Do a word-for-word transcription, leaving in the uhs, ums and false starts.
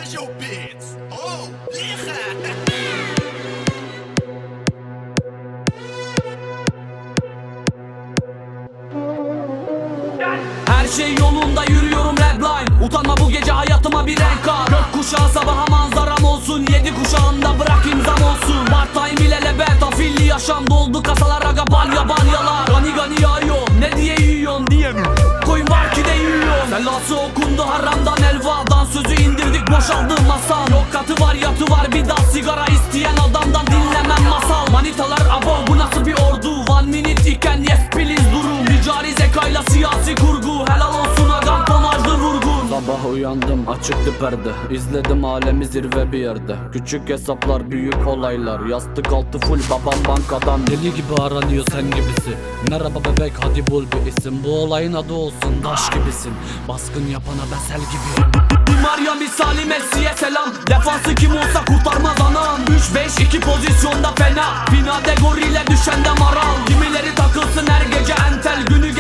Special Beats. Oh, yeah. Her şey yolunda, yürüyorum redline. Utanma, bu gece hayatıma bir renk kat. Gökkuşağı sabaha manzaram olsun. Yedi kuşağında bırak imzam olsun. Part time ile lebet, afilli yaşam doldu kasalar. Aga balya balyalar, gani gani yağıyor. Ne diye yiyorsun diye mi? Koyun var ki de yiyor. Selası okundu haramdan elvadan. Sözü indirdik, boşaldı masal. Yok katı var yatı var, bir daha sigara isteyen adamdan dinlemem masal. Manitalar abo, bu nasıl bir ordu? One minute iken yes please durum. Ticari zekayla siyasi kurgu. Helal olsun agam, tonajlı vurgun. Sabah uyandım, açıktı perde. İzledim alemi zirve bir yerde. Küçük hesaplar, büyük olaylar. Yastık altı full, babam bankadan. Deli gibi aranıyor sen gibisi. Merhaba bebek, hadi bul bir isim. Bu olayın adı olsun, taş gibisin. Baskın yapana besel gibiyim. Maria misali Messi'ye selam. Defansı kim olsa kurtarmaz anam. Üç beş iki pozisyonda fena. Finalde gorile düşende maral. Kimileri takılsın her gece entel. Günü